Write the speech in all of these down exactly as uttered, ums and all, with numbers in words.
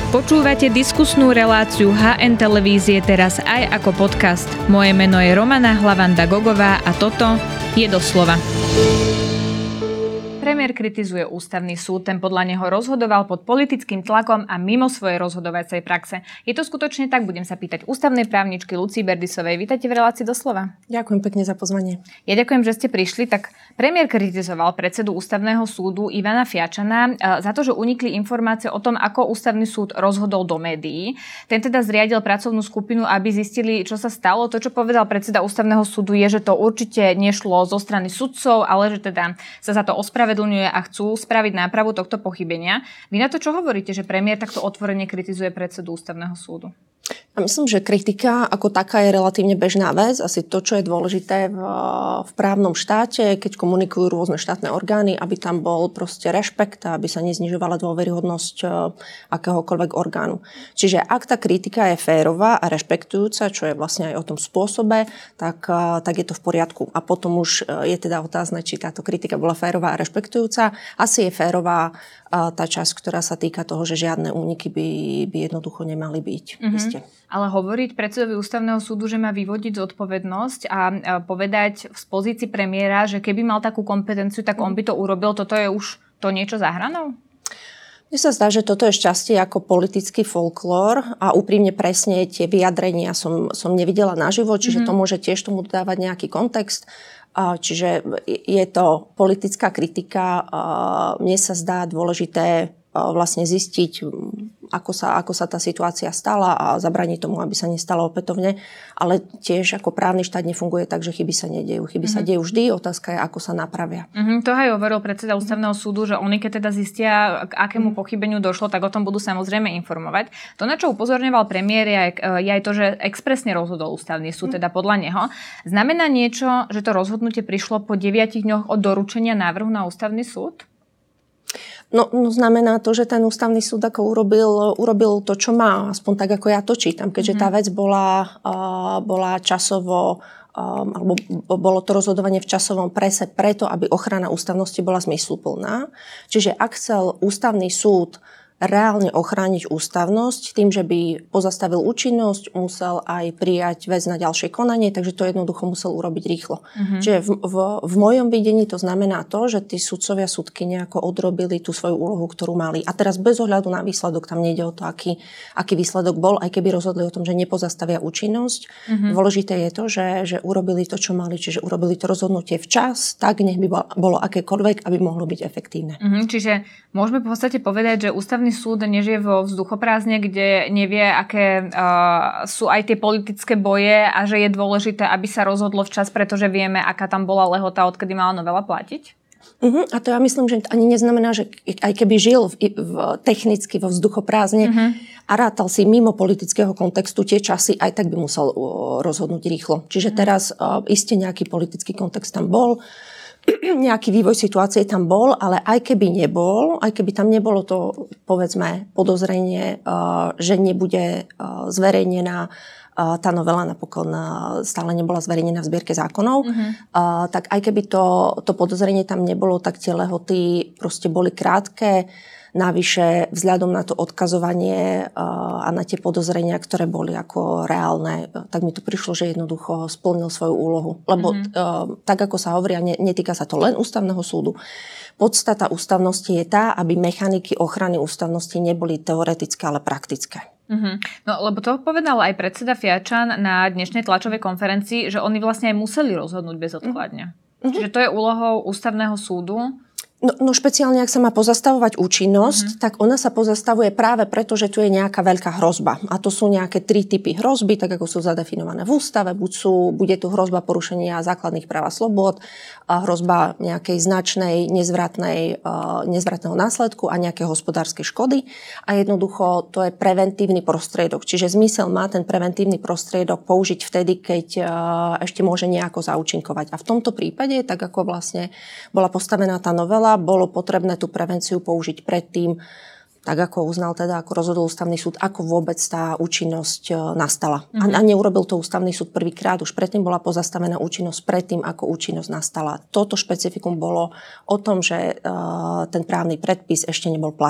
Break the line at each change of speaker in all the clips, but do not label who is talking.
Počúvate diskusnú reláciu há en televízie teraz aj ako podcast. Moje meno je Romana Hlavanda-Gogová a toto je Doslova. Premiér kritizuje ústavný súd, ten podľa neho rozhodoval pod politickým tlakom a mimo svojej rozhodovacej praxe. Je to skutočne tak? Budem sa pýtať ústavnej právničky Lucii Berdisovej. Vítajte v relácii Doslova.
Ďakujem pekne za pozvanie.
Ja ďakujem, že ste prišli. Tak premiér kritizoval predsedu ústavného súdu Ivana Fiačana za to, že unikli informácie o tom, ako ústavný súd rozhodol do médií. Ten teda zriadil pracovnú skupinu, aby zistili, čo sa stalo. To, čo povedal predseda ústavného súdu, je, že to určite nešlo zo strany sudcov, ale že teda sa za to ospravedlnil a chcú spraviť nápravu tohto pochybenia. Vy na to čo hovoríte, že premiér takto otvorene kritizuje predsedu ústavného súdu?
Ja myslím, že kritika ako taká je relatívne bežná vec. Asi to, čo je dôležité v, v právnom štáte, keď komunikujú rôzne štátne orgány, aby tam bol proste rešpekt a aby sa neznižovala dôveryhodnosť akéhokoľvek orgánu. Čiže ak tá kritika je férová a rešpektujúca, čo je vlastne aj o tom spôsobe, tak, tak je to v poriadku. A potom už je teda otázne, či táto kritika bola férová a rešpektujúca. Asi je férová tá časť, ktorá sa týka toho, že žiadne úniky by, by jednoducho nemali byť. Mm-hmm.
Ale hovoriť predsedovi ústavného súdu, že má vyvodiť zodpovednosť a povedať z pozícii premiéra, že keby mal takú kompetenciu, tak on by to urobil, toto je už to niečo za hranou?
Mne sa zdá, že toto je šťastie ako politický folklór a úprimne presne tie vyjadrenia som, som nevidela naživo, čiže mm-hmm. to môže tiež tomu dávať nejaký kontext. Čiže je to politická kritika. Mne sa zdá dôležité vlastne zistiť, ako sa, ako sa tá situácia stala a zabraniť tomu, aby sa nestala opätovne. Ale tiež ako právny štát nefunguje tak, že chyby sa nedejú. Chyby mm-hmm. sa dejú vždy, otázka je, ako sa napravia.
Mm-hmm. To aj hovoril predseda ústavného súdu, že oni keď teda zistia, k akému pochybeniu došlo, tak o tom budú samozrejme informovať. To, na čo upozorňoval premiér, je, je aj to, že expresne rozhodol ústavný súd, teda podľa neho. Znamená niečo, že to rozhodnutie prišlo po deviatich dňoch od doručenia návrhu na ústavný súd?
No, no znamená to, že ten ústavný súd ako urobil, urobil to, čo má, aspoň tak, ako ja to čítam, keďže tá vec bola, uh, bola časovo, um, alebo bolo to rozhodovanie v časovom prese preto, aby ochrana ústavnosti bola zmysluplná. Čiže ak chcel ústavný súd reálne ochrániť ústavnosť tým, že by pozastavil účinnosť, musel aj prijať vec na ďalšie konanie, takže to jednoducho musel urobiť rýchlo. Mm-hmm. Čiže v, v, v mojom videní to znamená to, že tí sudcovia, sudky nejako odrobili tú svoju úlohu, ktorú mali. A teraz bez ohľadu na výsledok, tam nejde o to, aký, aký výsledok bol, aj keby rozhodli o tom, že nepozastavia účinnosť. Mm-hmm. Dôležité je to, že, že urobili to, čo mali, čiže urobili to rozhodnutie včas, tak nech by bolo akékoľvek, aby mohlo byť efektívne.
Mm-hmm. Čiže môžeme v podstate povedať, že ústavný súd nežije vo vzduchoprázdne, kde nevie, aké uh, sú aj tie politické boje a že je dôležité, aby sa rozhodlo včas, pretože vieme, aká tam bola lehota, odkedy mala novela platiť?
Uh-huh. A to ja myslím, že ani neznamená, že aj keby žil v, v, technicky vo vzduchoprázdne uh-huh. a rátal si mimo politického kontextu tie časy, aj tak by musel uh, rozhodnúť rýchlo. Čiže uh-huh. teraz uh, iste nejaký politický kontext tam bol, nejaký vývoj situácie tam bol, ale aj keby nebol, aj keby tam nebolo to, povedzme, podozrenie, že nebude zverejnená tá novela, napokon stále nebola zverejnená v zbierke zákonov, uh-huh. tak aj keby to, to podozrenie tam nebolo, tak tie lehoty proste boli krátke. Navyše vzhľadom na to odkazovanie a na tie podozrenia, ktoré boli ako reálne, tak mi to prišlo, že jednoducho splnil svoju úlohu. Lebo mm-hmm. tak, ako sa hovorí, netýka sa to len ústavného súdu. Podstata ústavnosti je tá, aby mechaniky ochrany ústavnosti neboli teoretické, ale praktické.
Mm-hmm. No, lebo to povedal aj predseda Fiačan na dnešnej tlačovej konferencii, že oni vlastne aj museli rozhodnúť bezodkladne. Mm-hmm. Čiže to je úlohou ústavného súdu.
No, no špeciálne, ak sa má pozastavovať účinnosť, mm-hmm. tak ona sa pozastavuje práve preto, že tu je nejaká veľká hrozba. A to sú nejaké tri typy hrozby, tak ako sú zadefinované v ústave. Buď sú, bude tu hrozba porušenia základných práv a slobôd, a hrozba nejakej značnej, nezvratnej, uh, nezvratného následku a nejaké hospodárskej škody. A jednoducho to je preventívny prostriedok. Čiže zmysel má ten preventívny prostriedok použiť vtedy, keď uh, ešte môže nejako zaúčinkovať. A v tomto prípade, tak ako vlastne bola postavená tá novela, bolo potrebné tú prevenciu použiť predtým, tak ako uznal teda, ako rozhodol ústavný súd, ako vôbec tá účinnosť nastala. Mm-hmm. A, a neurobil to ústavný súd prvýkrát, už predtým bola pozastavená účinnosť predtým, ako účinnosť nastala. Toto špecifikum bolo o tom, že uh, ten právny predpis ešte nebol platný.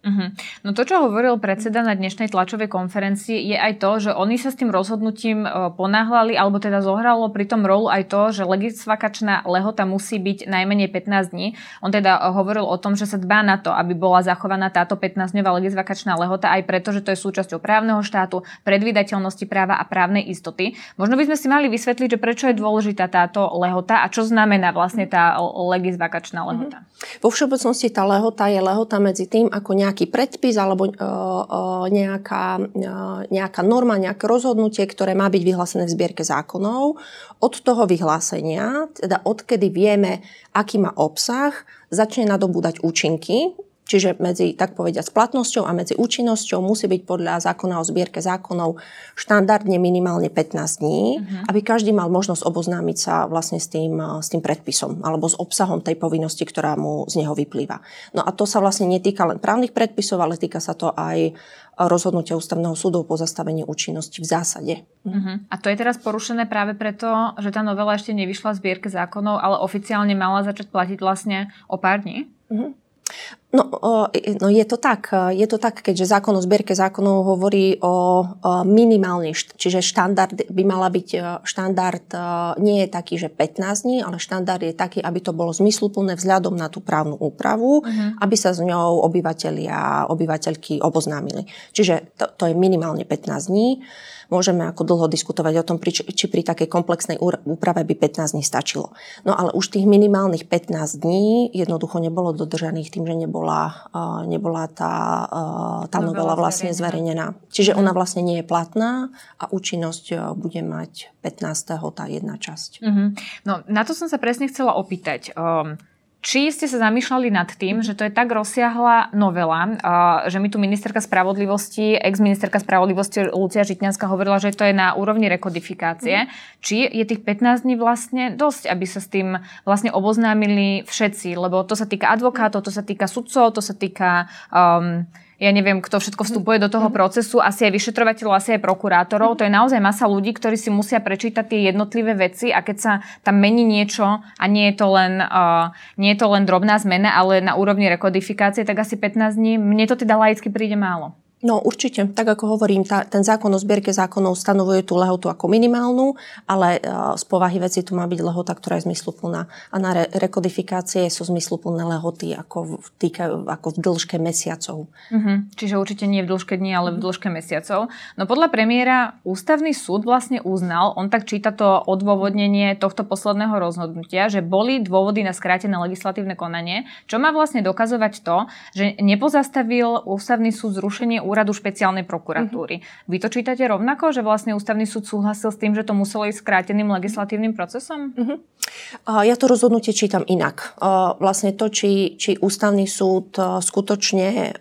Uh-huh. No to, čo hovoril predseda na dnešnej tlačovej konferencii, je aj to, že oni sa s tým rozhodnutím ponáhľali, alebo teda zohralo pri tom rolu aj to, že legisvakačná lehota musí byť najmenej pätnásť dní. On teda hovoril o tom, že sa dbá na to, aby bola zachovaná táto pätnásťdňová legisvakačná lehota, aj preto, že to je súčasťou právneho štátu, predvídateľnosti práva a právnej istoty. Možno by sme si mali vysvetliť, že prečo je dôležitá táto lehota a čo znamená vlastne tá legisvakačná lehota.
Vo všeobecnosti tá lehota je lehota medzi tým, ako nejaký predpis alebo uh, uh, nejaká, uh, nejaká norma, nejaké rozhodnutie, ktoré má byť vyhlásené v zbierke zákonov. Od toho vyhlásenia, teda odkedy vieme, aký má obsah, začne nadobúdať účinky. Čiže medzi, tak povediať, platnosťou a medzi účinnosťou musí byť podľa zákona o zbierke zákonov štandardne minimálne pätnásť dní, uh-huh. aby každý mal možnosť oboznámiť sa vlastne s tým, s tým predpisom alebo s obsahom tej povinnosti, ktorá mu z neho vyplýva. No a to sa vlastne netýka len právnych predpisov, ale týka sa to aj rozhodnutia Ústavného súdu o pozastavení účinnosti v zásade.
Uh-huh. A to je teraz porušené práve preto, že tá novela ešte nevyšla v zbierke zákonov, ale oficiálne mala začať platiť vlastne o pár dní?
Uh-huh. No, no je to tak, je to tak, keďže zákon o zbierke zákonov hovorí o minimálne, čiže štandard by mala byť, štandard nie je taký, že pätnásť dní, ale štandard je taký, aby to bolo zmysluplné vzhľadom na tú právnu úpravu, uh-huh. aby sa s ňou obyvatelia, obyvateľky oboznámili. Čiže to, to je minimálne pätnásť dní. Môžeme ako dlho diskutovať o tom, či pri takej komplexnej úprave by pätnásť dní stačilo. No ale už tých minimálnych pätnásť dní jednoducho nebolo dodržaných tým, že nebola, nebola tá, tá novela vlastne zverejnená. Čiže ona vlastne nie je platná a účinnosť bude mať pätnásteho tá jedna časť.
Mm-hmm. No na to som sa presne chcela opýtať. Um, Či ste sa zamýšľali nad tým, že to je tak rozsiahla novela, že mi tu ministerka spravodlivosti, ex-ministerka spravodlivosti Lucia Žitňanská hovorila, že to je na úrovni rekodifikácie. Mm. Či je tých pätnásť dní vlastne dosť, aby sa s tým vlastne oboznámili všetci? Lebo to sa týka advokátov, to sa týka sudcov, to sa týka... Um, ja neviem, kto všetko vstupuje do toho procesu, asi aj vyšetrovateľov, asi aj prokurátorov. To je naozaj masa ľudí, ktorí si musia prečítať tie jednotlivé veci a keď sa tam mení niečo a nie je to len, uh, nie je to len drobná zmena, ale na úrovni rekodifikácie, tak asi pätnásť dní. Mne to teda laicky príde málo.
No určite, tak ako hovorím, tá, ten zákon o zbierke zákonov stanovuje tú lehotu ako minimálnu, ale uh, z povahy veci tu má byť lehota, ktorá je zmysluplná. A na re- rekodifikácie sú zmysluplné lehoty ako v, týka, ako v dĺžke mesiacov.
Uh-huh. Čiže určite nie v dĺžke dní, ale v dĺžke mesiacov. No podľa premiéra Ústavný súd vlastne uznal, on tak číta to odôvodnenie tohto posledného rozhodnutia, že boli dôvody na skrátené legislatívne konanie, čo má vlastne dokazovať to, že nepozastavil Ústavný súd zrušenie úradu špeciálnej prokuratúry. Uh-huh. Vy to čítate rovnako, že vlastne Ústavný súd súhlasil s tým, že to muselo ísť skráteným legislatívnym procesom?
Uh-huh. Ja to rozhodnutie čítam inak. Vlastne to, či, či Ústavný súd skutočne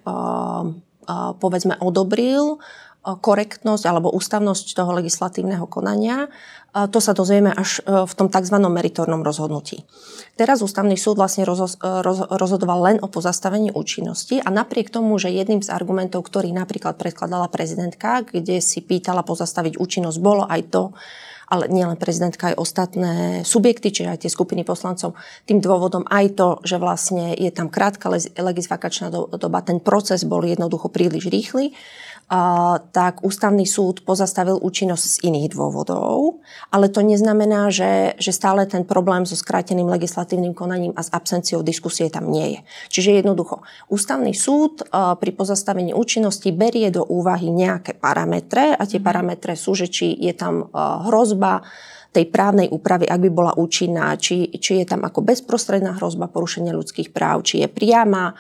povedzme odobril korektnosť alebo ústavnosť toho legislatívneho konania, to sa dozvieme až v tom tzv. Meritornom rozhodnutí. Teraz Ústavný súd vlastne roz, roz, rozhodoval len o pozastavení účinnosti a napriek tomu, že jedným z argumentov, ktorý napríklad predkladala prezidentka, kde si pýtala pozastaviť účinnosť, bolo aj to, ale nielen prezidentka, aj ostatné subjekty, čiže aj tie skupiny poslancov, tým dôvodom aj to, že vlastne je tam krátka legisvakačná doba, ten proces bol jednoducho príliš rýchly, Uh, tak Ústavný súd pozastavil účinnosť z iných dôvodov, ale to neznamená, že, že stále ten problém so skráteným legislatívnym konaním a s absenciou diskusie tam nie je. Čiže jednoducho, Ústavný súd uh, pri pozastavení účinnosti berie do úvahy nejaké parametre a tie parametre sú, že či je tam uh, hrozba tej právnej úpravy, ak by bola účinná, či, či je tam ako bezprostredná hrozba porušenia ľudských práv, či je priama,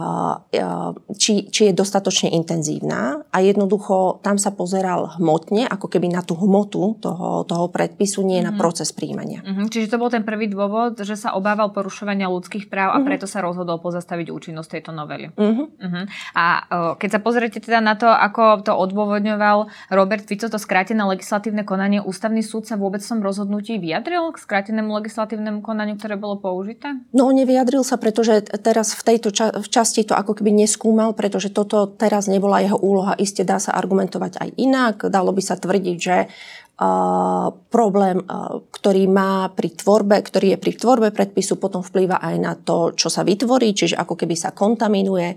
či, či je dostatočne intenzívna a jednoducho tam sa pozeral hmotne, ako keby na tú hmotu toho, toho predpisu, nie mm-hmm. na proces prijímania.
Mm-hmm. Čiže to bol ten prvý dôvod, že sa obával porušovania ľudských práv a mm-hmm. preto sa rozhodol pozastaviť účinnosť tejto novely. Mm-hmm. Mm-hmm. A keď sa pozriete teda na to, ako to odôvodňoval Robert Fico, to skrátené legislatívne konanie, Ústavný súd sa vôbec v tom rozhodnutí vyjadril k skrátenému legislatívnemu konaniu, ktoré bolo použité?
No, nevyjadril sa, pretože teraz v tejto ča- v časti to ako keby neskúmal, pretože toto teraz nebola jeho úloha. Iste dá sa argumentovať aj inak. Dalo by sa tvrdiť, že Uh, problém, uh, ktorý má pri tvorbe, ktorý je pri tvorbe predpisu, potom vplýva aj na to, čo sa vytvorí, čiže ako keby sa kontaminuje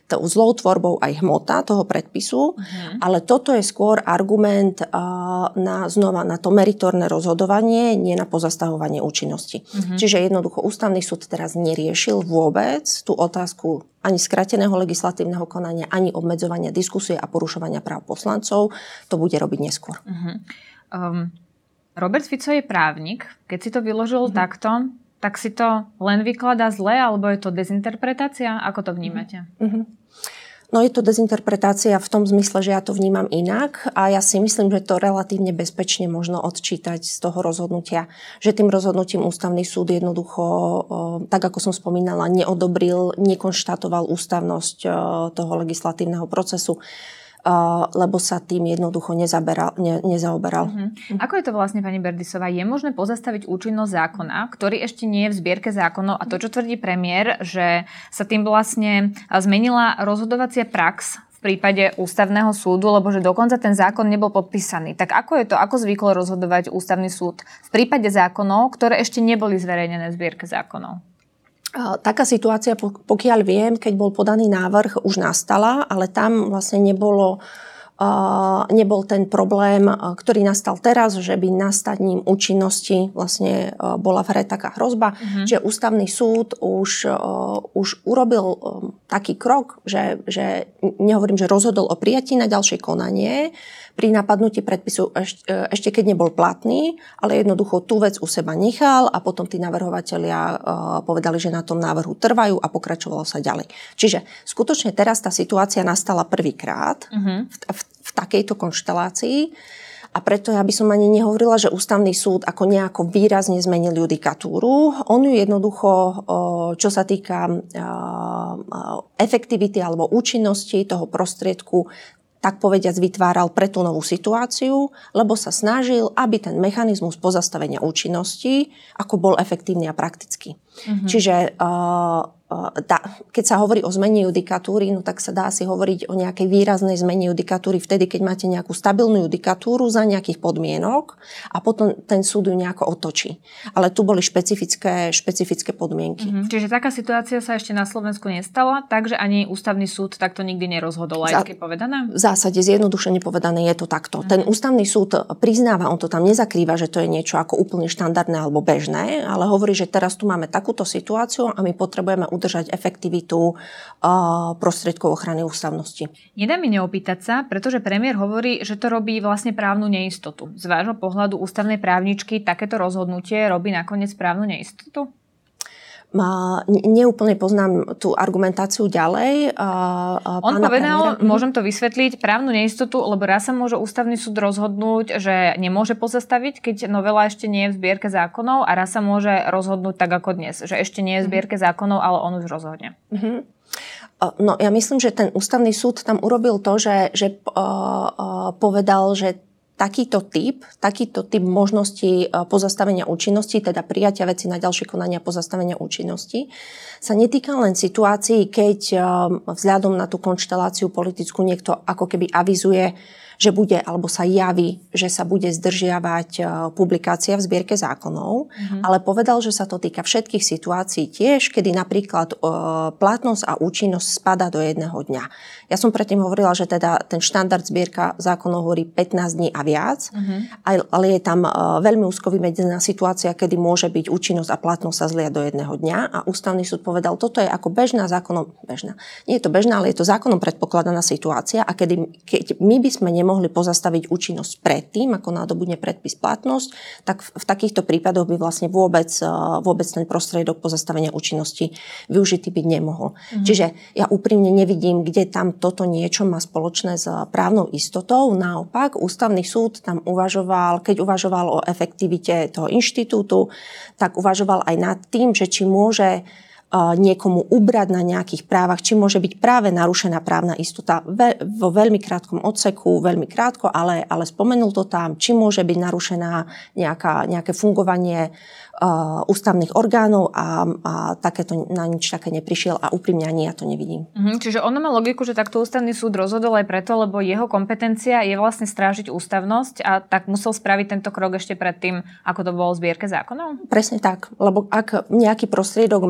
tou zlou tvorbou aj hmota toho predpisu, uh-huh. ale toto je skôr argument uh, na, znova na to meritorné rozhodovanie, nie na pozastavovanie účinnosti. Uh-huh. Čiže jednoducho ústavný súd teraz neriešil vôbec tú otázku ani skrateného legislatívneho konania, ani obmedzovania diskusie a porušovania práv poslancov. To bude robiť neskôr. Uh-huh.
Um, Robert Fico je právnik. Keď si to vyložil uh-huh. takto, tak si to len vykladá zle, alebo je to dezinterpretácia? Ako to vnímate?
Uh-huh. No je to dezinterpretácia v tom zmysle, že ja to vnímam inak a ja si myslím, že to relatívne bezpečne možno odčítať z toho rozhodnutia, že tým rozhodnutím ústavný súd jednoducho, tak ako som spomínala, neodobril, nekonštatoval ústavnosť toho legislatívneho procesu, lebo sa tým jednoducho nezaberal, ne, nezaoberal.
Uh-huh. Ako je to vlastne, pani Berdysová? Je možné pozastaviť účinnosť zákona, ktorý ešte nie je v zbierke zákonov, a to, čo tvrdí premiér, že sa tým vlastne zmenila rozhodovacia prax v prípade ústavného súdu, lebo že dokonca ten zákon nebol podpísaný. Tak ako je to, ako zvyklo rozhodovať ústavný súd v prípade zákonov, ktoré ešte neboli zverejnené v zbierke zákonov?
Taká situácia, pokiaľ viem, keď bol podaný návrh, už nastala, ale tam vlastne nebolo, uh, nebol ten problém, ktorý nastal teraz, že by nastaním účinnosti vlastne uh, bola v hre taká hrozba. Uh-huh. Čiže ústavný súd už, uh, už urobil um, taký krok, že, že nehovorím, že rozhodol o prijatí na ďalšie konanie, pri napadnutí predpisu ešte, ešte keď nebol platný, ale jednoducho tú vec u seba nechal a potom tí navrhovatelia uh, povedali, že na tom návrhu trvajú a pokračovalo sa ďalej. Čiže skutočne teraz tá situácia nastala prvýkrát uh-huh. v, v, v takejto konštelácii a preto ja by som ani nehovorila, že ústavný súd ako nejako výrazne zmenil judikatúru. On ju jednoducho, uh, čo sa týka uh, efektivity alebo účinnosti toho prostriedku, tak povediac vytváral pre tú novú situáciu, lebo sa snažil, aby ten mechanizmus pozastavenia účinnosti ako bol efektívny a praktický. Mm-hmm. Čiže uh, uh, da, keď sa hovorí o zmene judikatúry, no tak sa dá si hovoriť o nejakej výraznej zmene judikatúry vtedy, keď máte nejakú stabilnú judikatúru za nejakých podmienok a potom ten súd ju nejako otočí. Ale tu boli špecifické, špecifické podmienky.
Mm-hmm. Čiže taká situácia sa ešte na Slovensku nestala, takže ani ústavný súd takto nikdy nerozhodol, laicky povedané?
V zásade zjednodušene povedané je to takto. Mm-hmm. Ten ústavný súd priznáva, on to tam nezakrýva, že to je niečo ako úplne štandardné alebo bežné, ale hovorí, že teraz tu máme takúto situáciu a my potrebujeme udržať efektivitu uh, prostriedkov ochrany ústavnosti.
Nedá mi neopýtať sa, pretože premiér hovorí, že to robí vlastne právnu neistotu. Z vášho pohľadu ústavnej právničky takéto rozhodnutie robí nakoniec právnu neistotu?
Ma, neúplne poznám tú argumentáciu ďalej. Uh,
On povedal, premiéra. Môžem to vysvetliť, právnu neistotu, lebo raz sa môže ústavný súd rozhodnúť, že nemôže pozastaviť, keď novela ešte nie je v zbierke zákonov, a raz sa môže rozhodnúť tak ako dnes, že ešte nie je v zbierke zákonov, ale on už rozhodne. Uh-huh.
No ja myslím, že ten ústavný súd tam urobil to, že, že uh, uh, povedal, že takýto typ, takýto typ možností pozastavenia účinnosti, teda prijatia veci na ďalšie konania pozastavenia účinnosti, sa netýka len situácií, keď vzhľadom na tú konšteláciu politickú niekto ako keby avizuje, že bude, alebo sa javí, že sa bude zdržiavať publikácia v zbierke zákonov, mm-hmm. ale povedal, že sa to týka všetkých situácií tiež, kedy napríklad e, platnosť a účinnosť spada do jedného dňa. Ja som predtým hovorila, že teda ten štandard zbierka zákonov hovorí pätnásť dní a viac, mm-hmm. ale je tam e, veľmi úzko vymedzená situácia, kedy môže byť účinnosť a platnosť sa zliať do jedného dňa, a ústavný súd povedal, toto je ako bežná zákonom, bežná, nie je to bežná, ale je to zákonom predpokladaná situácia, a kedy, keď my by sme mohli pozastaviť účinnosť predtým, ako nadobudne predpis platnosť, tak v, v takýchto prípadoch by vlastne vôbec, vôbec ten prostriedok pozastavenia účinnosti využitý byť nemohol. Mm. Čiže ja úprimne nevidím, kde tam toto niečo má spoločné s právnou istotou. Naopak, ústavný súd tam uvažoval, keď uvažoval o efektivite toho inštitútu, tak uvažoval aj nad tým, že či môže niekomu ubrať na nejakých právach, či môže byť práve narušená právna istota vo veľmi krátkom odseku, veľmi krátko, ale, ale spomenul to tam, či môže byť narušená nejaká, nejaké fungovanie uh, ústavných orgánov, a, a takéto na nič také neprišiel, a úprimne ani ja to nevidím.
Mhm, čiže ono má logiku, že takto ústavný súd rozhodol aj preto, lebo jeho kompetencia je vlastne strážiť ústavnosť, a tak musel spraviť tento krok ešte predtým, ako to bolo v zbierke zákonov?
Presne tak, lebo ak nejaký prostriedok máte možnosť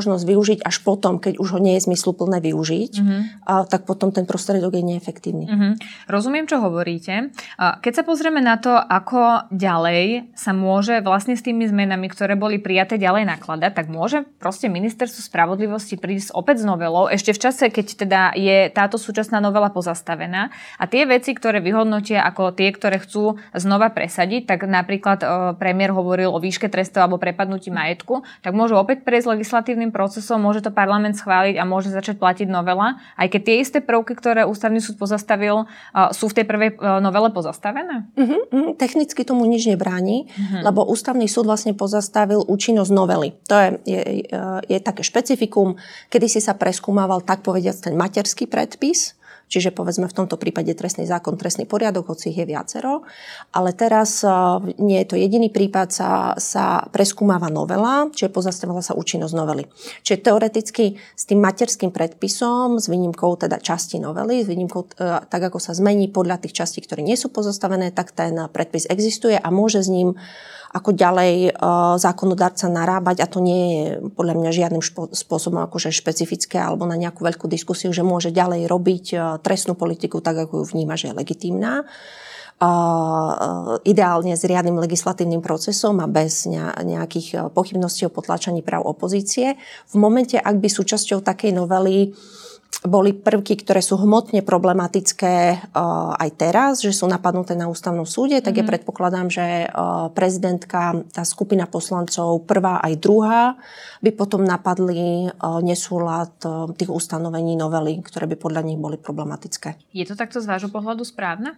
možnosť využiť až potom, keď už ho nie je zmysluplné využiť, mm-hmm. a, tak potom ten prostriedok je neefektívny.
Mm-hmm. Rozumiem, čo hovoríte. Keď sa pozrieme na to, ako ďalej sa môže vlastne s tými zmenami, ktoré boli prijaté, ďalej nakladať, tak môže proste Ministerstvo spravodlivosti prísť opäť s novelou, ešte v čase, keď teda je táto súčasná novela pozastavená, a tie veci, ktoré vyhodnotia ako tie, ktoré chcú znova presadiť, tak napríklad e, premiér hovoril o výške trestov alebo prepadnutí majetku, tak môžu opäť prejsť legislatívnym procesom, môže to parlament schváliť a môže začať platiť novela, aj keď tie isté prvky, ktoré ústavný súd pozastavil, e, sú v tej prvej e, novele pozastavené?
Uh-huh, uh, technicky tomu nič nebráni, uh-huh. lebo ústavný súd vlastne pozastavil účinnosť novely. To je, je, je, je také špecifikum, kedy si sa preskúmával tak povediac ten materský predpis, čiže povedzme v tomto prípade trestný zákon, trestný poriadok, hoci ich je viacero. Ale teraz nie je to jediný prípad, sa, sa preskúmava novela, čiže pozastavila sa účinnosť novely. Čiže teoreticky s tým materským predpisom, s výnimkou teda časti novely, s výnimkou tak, ako sa zmení podľa tých častí, ktoré nie sú pozastavené, tak ten predpis existuje a môže s ním ako ďalej uh, zákonodarca narábať, a to nie je podľa mňa žiadnym špo- spôsobom akože špecifické alebo na nejakú veľkú diskusiu, že môže ďalej robiť uh, trestnú politiku tak, ako ju vníma, že je legitímna. Uh, uh, ideálne s riadnym legislatívnym procesom a bez ne- nejakých pochybností o potláčaní práv opozície. V momente, ak by súčasťou takej novely boli prvky, ktoré sú hmotne problematické uh, aj teraz, že sú napadnuté na ústavnom súde, tak mm-hmm. ja predpokladám, že uh, prezidentka, tá skupina poslancov, prvá aj druhá, by potom napadli uh, nesúlad uh, tých ustanovení novely, ktoré by podľa nich boli problematické.
Je to takto z vášho pohľadu správne?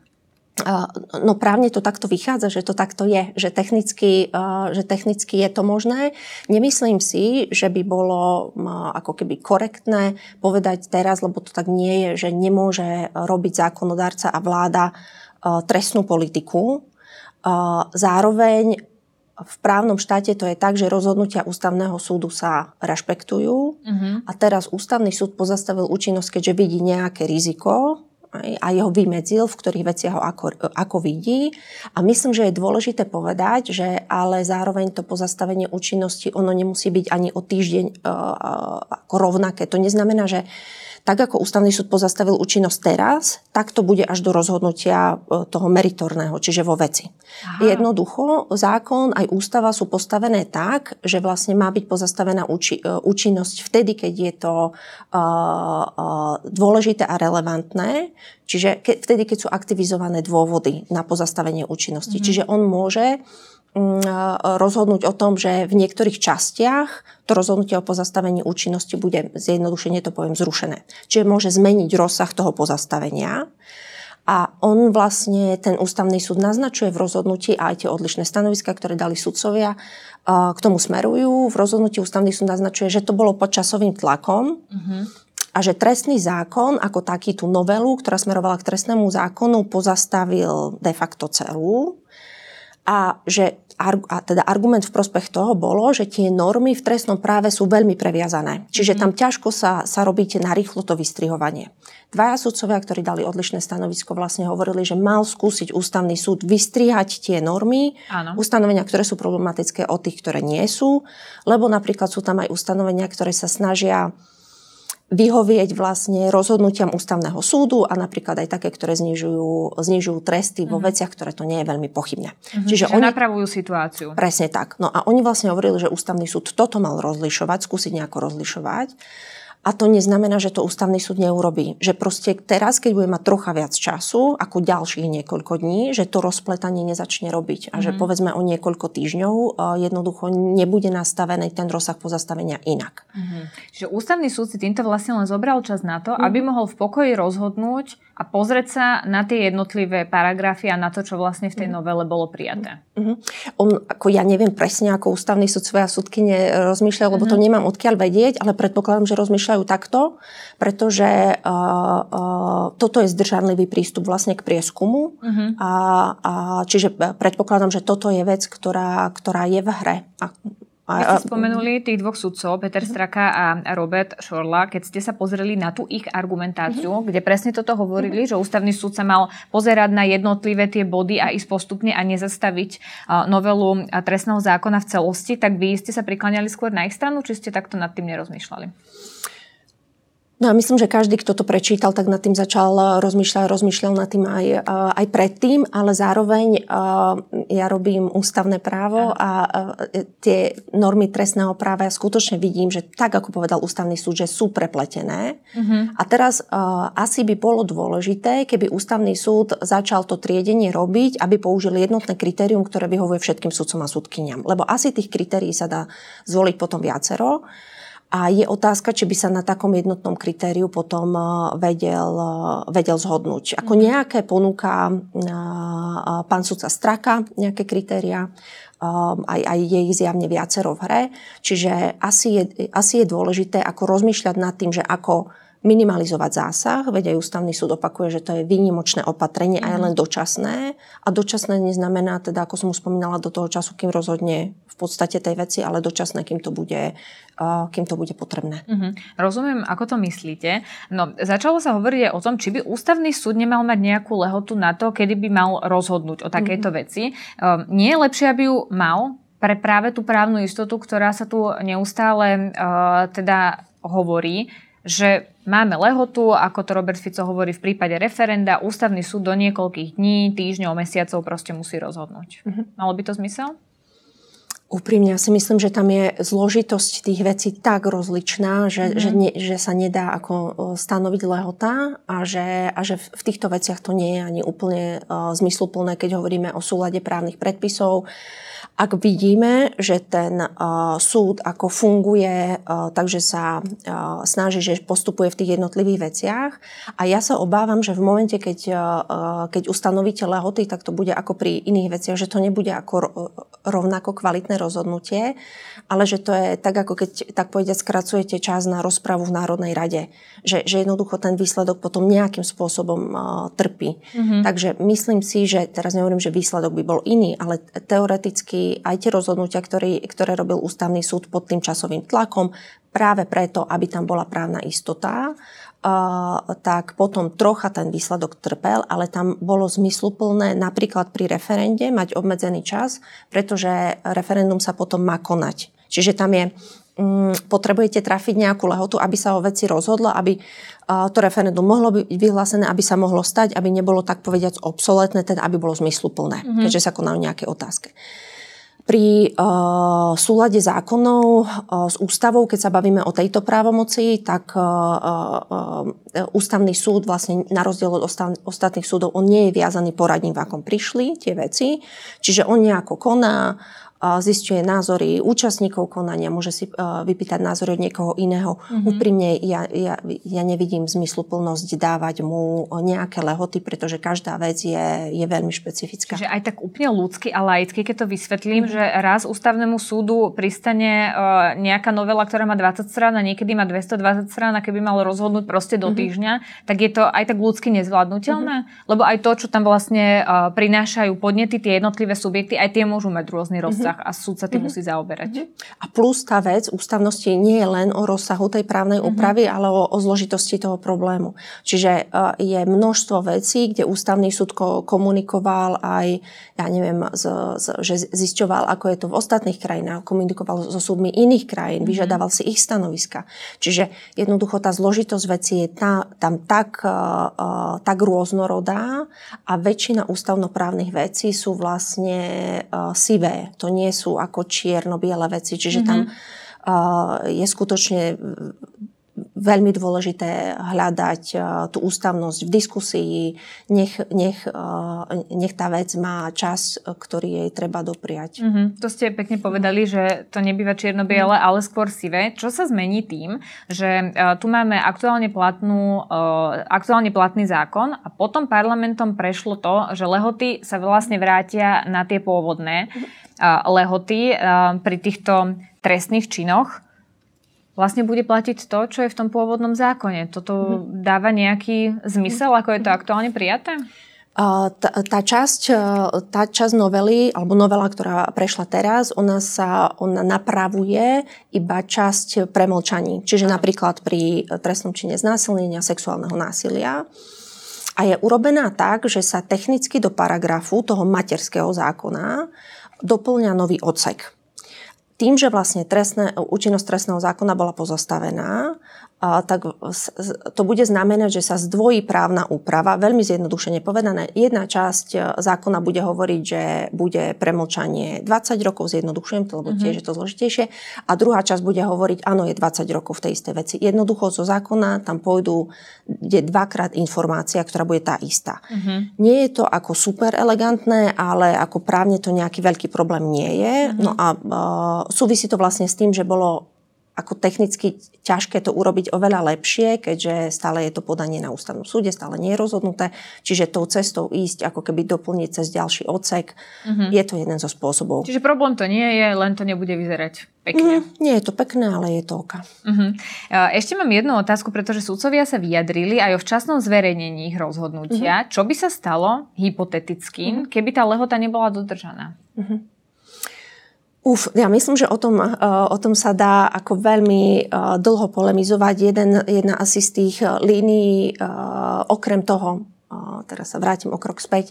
No právne to takto vychádza, že to takto je, že technicky, že technicky je to možné. Nemyslím si, že by bolo ako keby korektné povedať teraz, lebo to tak nie je, že nemôže robiť zákonodárca a vláda trestnú politiku. Zároveň v právnom štáte to je tak, že rozhodnutia ústavného súdu sa rešpektujú, mm-hmm. a teraz ústavný súd pozastavil účinnosť, keďže vidí nejaké riziko a jeho vymedzil, v ktorých veciach ho ako, ako vidí. A myslím, že je dôležité povedať, že ale zároveň to pozastavenie účinnosti, ono nemusí byť ani o týždeň uh, ako rovnaké. To neznamená, že tak ako ústavný súd pozastavil účinnosť teraz, tak to bude až do rozhodnutia toho meritorného, čiže vo veci. Aha. Jednoducho, zákon aj ústava sú postavené tak, že vlastne má byť pozastavená úči, účinnosť vtedy, keď je to uh, uh, dôležité a relevantné, čiže ke, vtedy, keď sú aktivizované dôvody na pozastavenie účinnosti. Mhm. Čiže on môže rozhodnúť o tom, že v niektorých častiach to rozhodnutie o pozastavení účinnosti bude, zjednodušene to poviem, zrušené. Čiže môže zmeniť rozsah toho pozastavenia a on vlastne, ten ústavný súd naznačuje v rozhodnutí, a aj tie odlišné stanoviská, ktoré dali sudcovia, k tomu smerujú. V rozhodnutí ústavný súd naznačuje, že to bolo pod časovým tlakom, uh-huh. a že trestný zákon ako taký tú novelu, ktorá smerovala k trestnému zákonu, pozastavil de facto celú. A že a teda argument v prospech toho bolo, že tie normy v trestnom práve sú veľmi previazané. Čiže tam ťažko sa, sa robíte narýchlo to vystrihovanie. Dvaja sudcovia, ktorí dali odlišné stanovisko, vlastne hovorili, že mal skúsiť ústavný súd vystrihať tie normy, áno. ustanovenia, ktoré sú problematické, od tých, ktoré nie sú, lebo napríklad sú tam aj ustanovenia, ktoré sa snažia vyhovieť vlastne rozhodnutiam ústavného súdu a napríklad aj také, ktoré znižujú, znižujú tresty vo veciach, ktoré to nie je veľmi pochybné.
Mm-hmm. Čiže oni napravujú situáciu.
Presne tak. No a oni vlastne hovorili, že ústavný súd toto mal rozlišovať, skúsiť nejako rozlišovať. A to neznamená, že to ústavný súd neurobí. Že proste teraz, keď bude mať trocha viac času, ako ďalších niekoľko dní, že to rozpletanie nezačne robiť. A že mm-hmm. povedzme o niekoľko týždňov jednoducho nebude nastavený ten rozsah pozastavenia inak.
Mm-hmm. Čiže ústavný súd si týmto vlastne len zobral čas na to, mm-hmm. aby mohol v pokoji rozhodnúť a pozrieť sa na tie jednotlivé paragrafy a na to, čo vlastne v tej novele bolo prijaté.
Mm-hmm. On, ako ja neviem presne, ako ústavný súdcovia a súdkyne rozmýšľajú, lebo mm-hmm. to nemám odkiaľ vedieť, ale predpokladám, že rozmýšľajú takto, pretože uh, uh, toto je zdržanlivý prístup vlastne k prieskumu. Mm-hmm. A, a čiže predpokladám, že toto je vec, ktorá, ktorá je v hre. A
Vy ste spomenuli tých dvoch sudcov, Peter Straka a Robert Šorla, keď ste sa pozreli na tú ich argumentáciu, uh-huh. kde presne toto hovorili, uh-huh. že ústavný súd sa mal pozerať na jednotlivé tie body a ísť postupne a nezastaviť uh, novelu uh, trestného zákona v celosti, tak vy ste sa prikláňali skôr na ich stranu, či ste takto nad tým nerozmýšľali?
No a myslím, že každý, kto to prečítal, tak nad tým začal rozmýšľať, rozmýšľal nad tým aj, aj predtým, ale zároveň ja robím ústavné právo a tie normy trestného práva ja skutočne vidím, že tak, ako povedal ústavný súd, že sú prepletené. Mm-hmm. A teraz asi by bolo dôležité, keby ústavný súd začal to triedenie robiť, aby použil jednotné kritérium, ktoré vyhovuje všetkým sudcom a sudkyniam. Lebo asi tých kritérií sa dá zvoliť potom viacero. A je otázka, či by sa na takom jednotnom kritériu potom vedel, vedel zhodnúť. Ako nejaké ponúka pán sudca Straka, nejaké kritériá, aj, aj je ich zjavne viacero v hre. Čiže asi je, asi je dôležité ako rozmýšľať nad tým, že ako minimalizovať zásah, veď aj ústavný súd opakuje, že to je výnimočné opatrenie a je len dočasné. A dočasné neznamená teda, ako som už spomínala, do toho času, kým rozhodne v podstate tej veci, ale dočasné, kým to bude, kým to bude potrebné. Uh-huh.
Rozumiem, ako to myslíte. No, začalo sa hovoriť aj o tom, či by ústavný súd nemal mať nejakú lehotu na to, kedy by mal rozhodnúť o takejto uh-huh. veci. Um, nie je lepšie, aby ju mal pre práve tú právnu istotu, ktorá sa tu neustále uh, teda hovorí, že máme lehotu, ako to Robert Fico hovorí v prípade referenda, ústavný súd do niekoľkých dní, týždňov, mesiacov proste musí rozhodnúť. Uh-huh. Malo by to zmysel?
Úprimne, ja si myslím, že tam je zložitosť tých vecí tak rozličná, že, mm-hmm. že, ne, že sa nedá ako stanoviť lehota a že, a že v týchto veciach to nie je ani úplne uh, zmysluplné, keď hovoríme o súlade právnych predpisov. Ak vidíme, že ten uh, súd ako funguje, uh, takže sa uh, snaží, že postupuje v tých jednotlivých veciach a ja sa obávam, že v momente, keď, uh, keď ustanovíte lehoty, tak to bude ako pri iných veciach, že to nebude ako rovnako kvalitné rozhodnutie, ale že to je tak, ako keď, tak povediať, skracujete čas na rozpravu v Národnej rade. Že, že jednoducho ten výsledok potom nejakým spôsobom uh, trpí. Mm-hmm. Takže myslím si, že teraz nehovorím, že výsledok by bol iný, ale teoreticky aj tie rozhodnutia, ktoré, ktoré robil ústavný súd pod tým časovým tlakom, práve preto, aby tam bola právna istota, uh, tak potom trocha ten výsledok trpel, ale tam bolo zmysluplné napríklad pri referende mať obmedzený čas, pretože referendum sa potom má konať. Čiže tam je, um, potrebujete trafiť nejakú lehotu, aby sa o veci rozhodlo, aby uh, to referendum mohlo byť vyhlásené, aby sa mohlo stať, aby nebolo tak povediac obsoletné, teda aby bolo zmysluplné, mm-hmm. keďže sa konajú nejaké otázky. Pri uh, súlade zákonov uh, s ústavou, keď sa bavíme o tejto právomoci, tak uh, uh, ústavný súd vlastne na rozdiel od ostav, ostatných súdov, on nie je viazaný poradním, v akom prišli tie veci. Čiže on nejako koná, zisťuje názory účastníkov konania, môže si vypýtať názory od niekoho iného. Mm-hmm. Úprimne ja, ja, ja nevidím zmysluplnosť dávať mu nejaké lehoty, pretože každá vec je, je veľmi špecifická.
Čiže aj tak úplne ľudsky a laicky, keď to vysvetlím, mm-hmm. že raz ústavnému súdu pristane uh, nejaká novela, ktorá má dvadsať strán a niekedy má dvestodvadsať strán a keby mal rozhodnúť proste do mm-hmm. týždňa, tak je to aj tak ľudsky nezvládnutelné? Mm-hmm. Lebo aj to, čo tam vlastne uh, prinášajú podnety, tie jednotlivé subjekty, aj tie môžu mať rôzny rozsah. Mm-hmm. A súd sa tým mm-hmm. musí zaoberať.
Mm-hmm. A plus tá vec ústavnosti nie je len o rozsahu tej právnej úpravy, mm-hmm. ale o, o zložitosti toho problému. Čiže uh, je množstvo vecí, kde ústavný súd ko- komunikoval aj, ja neviem, z, z, že zisťoval, ako je to v ostatných krajinách, komunikoval so súdmi iných krajín, mm-hmm. vyžadával si ich stanoviska. Čiže jednoducho tá zložitosť vecí je tá, tam tak, uh, uh, tak rôznorodá a väčšina ústavnoprávnych vecí sú vlastne uh, sivé. To nie sú ako čierno-biele veci, čiže mm-hmm. tam uh, je skutočne veľmi dôležité hľadať uh, tú ústavnosť v diskusii, nech, nech, uh, nech tá vec má čas, ktorý jej treba dopriať.
Mm-hmm. To ste pekne povedali, že to nebýva čierno-biele, mm. ale skôr sivé. Čo sa zmení tým, že uh, tu máme aktuálne, platnú, uh, aktuálne platný zákon a potom parlamentom prešlo to, že lehoty sa vlastne vrátia na tie pôvodné uh, lehoty uh, pri týchto trestných činoch. Vlastne bude platiť to, čo je v tom pôvodnom zákone. Toto dáva nejaký zmysel, ako je to aktuálne prijaté?
Tá, tá, časť, tá časť novely, alebo novela, ktorá prešla teraz, ona sa ona napravuje iba časť premlčaní. Čiže napríklad pri trestnom čine znásilnenia, sexuálneho násilia. A je urobená tak, že sa technicky do paragrafu toho materského zákona doplňa nový odsek. Tým, že vlastne trestné, účinnosť trestného zákona bola pozastavená, a tak to bude znamenať, že sa zdvojí právna úprava, veľmi zjednodušene povedané. Jedna časť zákona bude hovoriť, že bude premlčanie dvadsať rokov, zjednodušujem to, lebo mm-hmm. tiež je to zložitejšie. A druhá časť bude hovoriť, áno, je dvadsať rokov v tej istej veci. Jednoducho zo zákona tam pôjdu je dvakrát informácia, ktorá bude tá istá. Mm-hmm. Nie je to ako super elegantné, ale ako právne to nejaký veľký problém nie je. Mm-hmm. No a uh, súvisí to vlastne s tým, že bolo ako technicky ťažké to urobiť oveľa lepšie, keďže stále je to podanie na ústavnom súde, stále nie je rozhodnuté. Čiže tou cestou ísť, ako keby doplniť cez ďalší odsek, mm-hmm. je to jeden zo spôsobov.
Čiže problém to nie je, len to nebude vyzerať pekne.
Mm, nie je to pekné, ale je to oka.
Mm-hmm. Ešte mám jednu otázku, pretože sudcovia sa vyjadrili aj o včasnom zverejnení ich rozhodnutia. Mm-hmm. Čo by sa stalo hypotetickým, mm-hmm. keby tá lehota nebola dodržaná? Mm-hmm.
Uf, ja myslím, že o tom, o tom sa dá ako veľmi dlho polemizovať. Jeden, jedna asi z tých línií, okrem toho, teraz sa vrátim o krok späť,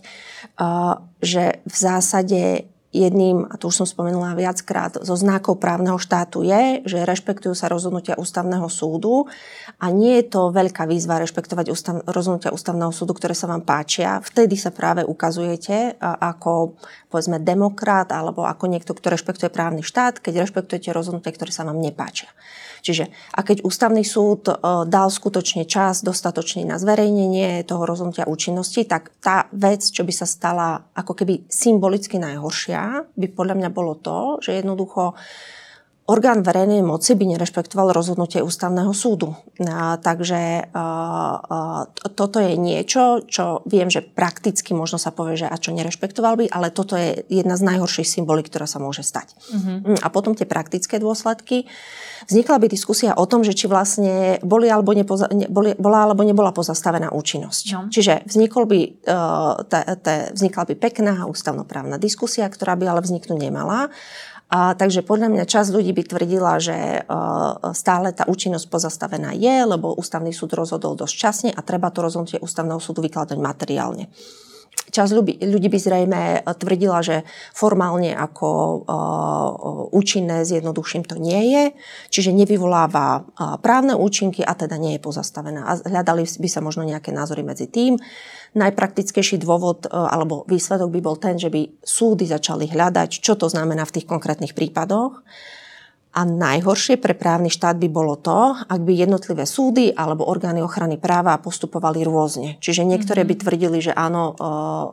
že v zásade jedným, a to už som spomenula viackrát, zo znakov právneho štátu je, že rešpektujú sa rozhodnutia ústavného súdu a nie je to veľká výzva rešpektovať ústav, rozhodnutia ústavného súdu, ktoré sa vám páčia. Vtedy sa práve ukazujete ako, povedzme, demokrat alebo ako niekto, kto rešpektuje právny štát, keď rešpektujete rozhodnutia, ktoré sa vám nepáčia. Čiže a keď ústavný súd dal skutočne čas dostatočný na zverejnenie toho rozhodnutia účinnosti, tak tá vec, čo by sa stala ako keby symbolicky najhoršia, by podľa mňa bolo to, že jednoducho orgán verejnej moci by nerešpektoval rozhodnutie ústavného súdu. A, takže a, a, toto je niečo, čo viem, že prakticky možno sa povie, že a čo nerešpektoval by, ale toto je jedna z najhorších symbolík, ktorá sa môže stať. Mm-hmm. A potom tie praktické dôsledky. Vznikla by diskusia o tom, že či vlastne boli alebo nepoza, ne, boli, bola alebo nebola pozastavená účinnosť. No. Čiže vznikol by, uh, te, te, vznikla by pekná ústavnoprávna diskusia, ktorá by ale vzniknúť nemala. A, takže podľa mňa časť ľudí by tvrdila, že uh, stále tá účinnosť pozastavená je, lebo ústavný súd rozhodol dosť časne a treba to rozhodnutie ústavného súdu vykladať materiálne. Časť ľudí, ľudí by zrejme tvrdila, že formálne ako uh, účinné zjednoduším to nie je, čiže nevyvoláva uh, právne účinky a teda nie je pozastavená. A hľadali by sa možno nejaké názory medzi tým. Najpraktickejší dôvod uh, alebo výsledok by bol ten, že by súdy začali hľadať, čo to znamená v tých konkrétnych prípadoch. A najhoršie pre právny štát by bolo to, ak by jednotlivé súdy alebo orgány ochrany práva postupovali rôzne. Čiže niektoré by tvrdili, že áno, uh, uh,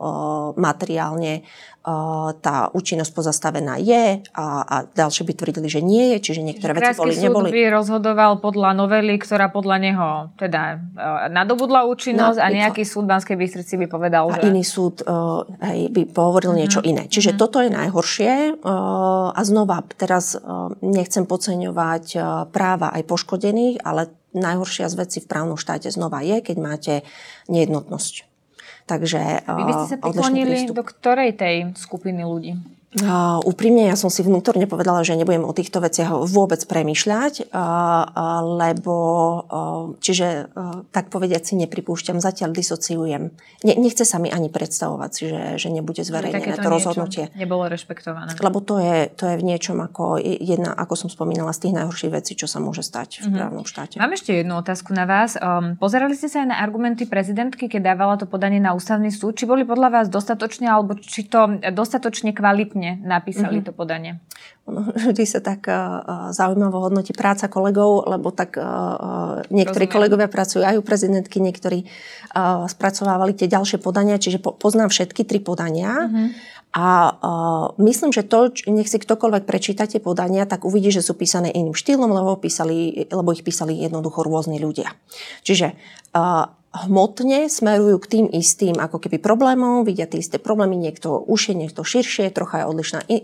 materiálne uh, tá účinnosť pozastavená je a, a ďalšie by tvrdili, že nie je, čiže niektoré veci boli, neboli.
Krajský súd by rozhodoval podľa novely, ktorá podľa neho teda uh, nadobudla účinnosť no, a nejaký súd v Banskej Bystrici by povedal,
a
že...
iný súd uh, hej, by pohovoril uh-huh. niečo iné. Čiže uh-huh. toto je najhoršie uh, a znova teraz uh, nechcem Chcem podceňovať práva aj poškodených, ale najhoršia z vecí v právnom štáte znova je, keď máte nejednotnosť. Takže
vy by ste sa priklonili do ktorej tej skupiny ľudí?
Uh, úprimne, ja som si vnútorne povedala, že nebudem o týchto veciach vôbec premýšľať, uh, uh, lebo uh, čiže uh, tak povediať si nepripúšťam, zatiaľ disociujem. Ne, nechce sa mi ani predstavovať si, že, že nebude zverejnené to rozhodnutie.
Nebolo rešpektované.
Lebo to je, to je v niečom ako jedna, ako som spomínala, z tých najhorších vecí, čo sa môže stať v mm-hmm. právnom štáte.
Mám ešte jednu otázku na vás. Um, pozerali ste sa aj na argumenty prezidentky, keď dávala to podanie na ústavný súd? Či boli podľa vás dostatočne, alebo či to dostatočne kvalitne napísali mm-hmm. to podanie?
No, vždy sa tak uh, zaujímavo hodnotí práca kolegov, lebo tak uh, niektorí Rozumiem. kolegovia pracujú aj u prezidentky, niektorí uh, spracovávali tie ďalšie podania, čiže po, poznám všetky tri podania. Mm-hmm. A uh, myslím, že to, nech si ktokoľvek prečíta tie podania, tak uvidí, že sú písané iným štýlom, lebo, písali, lebo ich písali jednoducho rôzni ľudia. Čiže uh, hmotne smerujú k tým istým ako keby problémom, vidia tie isté problémy, niekto užšie, niekto širšie, trocha je odlišná uh, uh,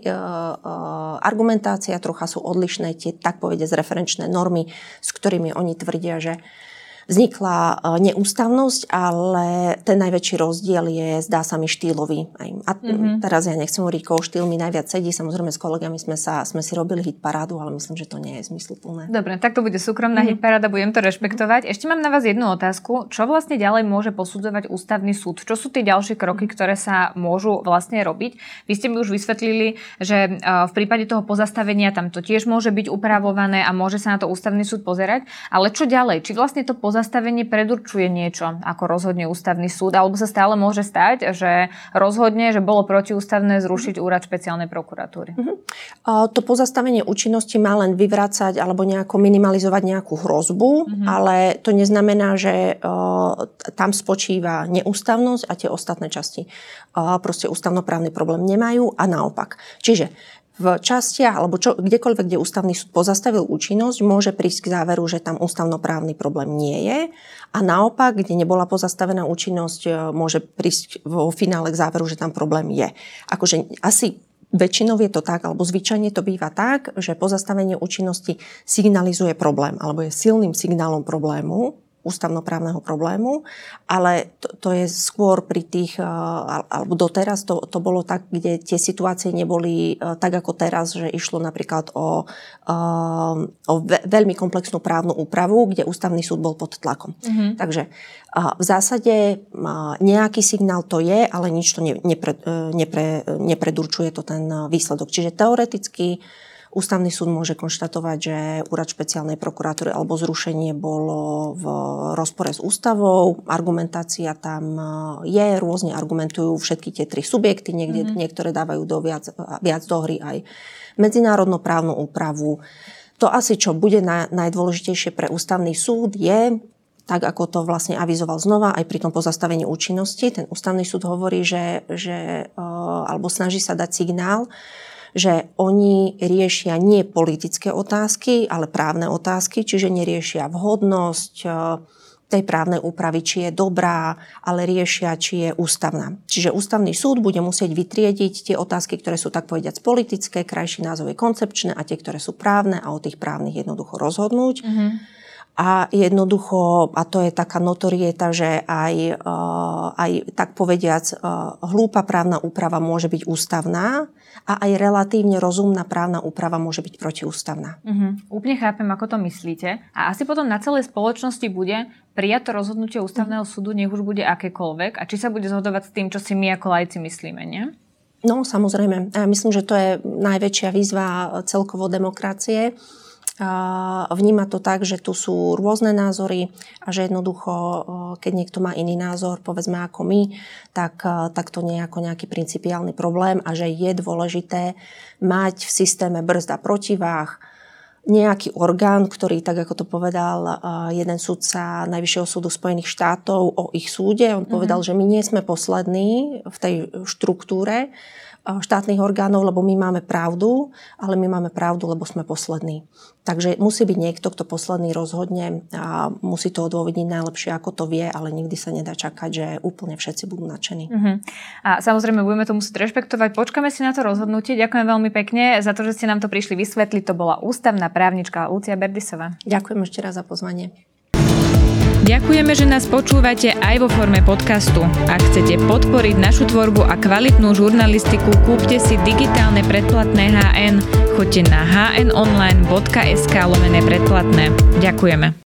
argumentácia, trocha sú odlišné tie, tak povediať, referenčné normy, s ktorými oni tvrdia, že vznikla neústavnosť, ale ten najväčší rozdiel je, zdá sa mi, štýlový. A mm-hmm. teraz ja nechcem hovoriť, koho štýl mi najviac sedí. Samozrejme s kolegami sme, sa, sme si robili hitparádu, ale myslím, že to nie je zmysluplné.
Dobre, tak to bude súkromná mm-hmm. hitparáda, budem to rešpektovať. Ešte mám na vás jednu otázku. Čo vlastne ďalej môže posudzovať ústavný súd? Čo sú tie ďalšie kroky, ktoré sa môžu vlastne robiť? Vy ste mi už vysvetlili, že v prípade toho pozastavenia tam to tiež môže byť upravované a môže sa na to ústavný súd pozerať. Ale čo ďalej? Či vlastne to pozastavenie predurčuje niečo, ako rozhodne ústavný súd, alebo sa stále môže stať, že rozhodne, že bolo protiústavné zrušiť úrad špeciálnej prokuratúry?
Uh-huh. To pozastavenie účinnosti má len vyvracať alebo nejako minimalizovať nejakú hrozbu, uh-huh. ale to neznamená, že uh, tam spočíva neústavnosť a tie ostatné časti uh, proste ústavnoprávny problém nemajú a naopak. Čiže v častiach, alebo čo, kdekoľvek, kde ústavný súd pozastavil účinnosť, môže prísť k záveru, že tam ústavnoprávny problém nie je. A naopak, kde nebola pozastavená účinnosť, môže prísť vo finále k záveru, že tam problém je. Akože asi väčšinou je to tak, alebo zvyčajne to býva tak, že pozastavenie účinnosti signalizuje problém, alebo je silným signálom problému, ústavnoprávneho problému, ale to, to je skôr pri tých, alebo doteraz to, to bolo tak, kde tie situácie neboli tak ako teraz, že išlo napríklad o, o veľmi komplexnú právnu úpravu, kde ústavný súd bol pod tlakom. Mm-hmm. Takže v zásade nejaký signál to je, ale nič to nepre, nepre, nepredurčuje to ten výsledok. Čiže teoreticky Ústavný súd môže konštatovať, že úrad špeciálnej prokuratúry alebo zrušenie bolo v rozpore s ústavou. Argumentácia tam je, rôzne argumentujú všetky tie tri subjekty, niekde, mm-hmm. niektoré dávajú do viac, viac do hry aj medzinárodnoprávnu úpravu. To asi, čo bude na, najdôležitejšie pre ústavný súd je, tak ako to vlastne avizoval znova aj pri tom pozastavení účinnosti, ten ústavný súd hovorí, že, že alebo snaží sa dať signál, že oni riešia nie politické otázky, ale právne otázky, čiže neriešia vhodnosť tej právnej úpravy, či je dobrá, ale riešia, či je ústavná. Čiže ústavný súd bude musieť vytriediť tie otázky, ktoré sú tak povediac politické, krajší názov je koncepčné a tie, ktoré sú právne a o tých právnych jednoducho rozhodnúť. Mm-hmm. A jednoducho, a to je taká notorieta, že aj, aj tak povediac hlúpa právna úprava môže byť ústavná a aj relatívne rozumná právna úprava môže byť protiústavná. Uh-huh. Úplne
chápem, ako to myslíte. A asi potom na celej spoločnosti bude prijať to rozhodnutie ústavného uh-huh. súdu, nech už bude akékoľvek, a či sa bude zhodovať s tým, čo si my ako laici myslíme, nie?
No, samozrejme. Ja myslím, že to je najväčšia výzva celkovo demokracie. Vníma to tak, že tu sú rôzne názory a že jednoducho, keď niekto má iný názor, povedzme ako my, tak, tak to nie je ako nejaký principiálny problém a že je dôležité mať v systéme brzd a protiváh nejaký orgán, ktorý, tak ako to povedal jeden sudca Najvyššieho súdu Spojených štátov o ich súde, on mm-hmm. povedal, že my nie sme poslední v tej štruktúre štátnych orgánov, lebo my máme pravdu, ale my máme pravdu, lebo sme poslední. Takže musí byť niekto, kto posledný rozhodne a musí to odôvodniť najlepšie, ako to vie, ale nikdy sa nedá čakať, že úplne všetci budú nadšení. Uh-huh.
A samozrejme budeme to musieť rešpektovať. Počkáme si na to rozhodnutie. Ďakujem veľmi pekne za to, že ste nám to prišli vysvetliť. To bola ústavná právnička Lucia Berdysová.
Ďakujem ešte raz za pozvanie.
Ďakujeme, že nás počúvate aj vo forme podcastu. Ak chcete podporiť našu tvorbu a kvalitnú žurnalistiku, kúpte si digitálne predplatné há en. Choďte na hnonline bodka es ká lomeno predplatné. Ďakujeme.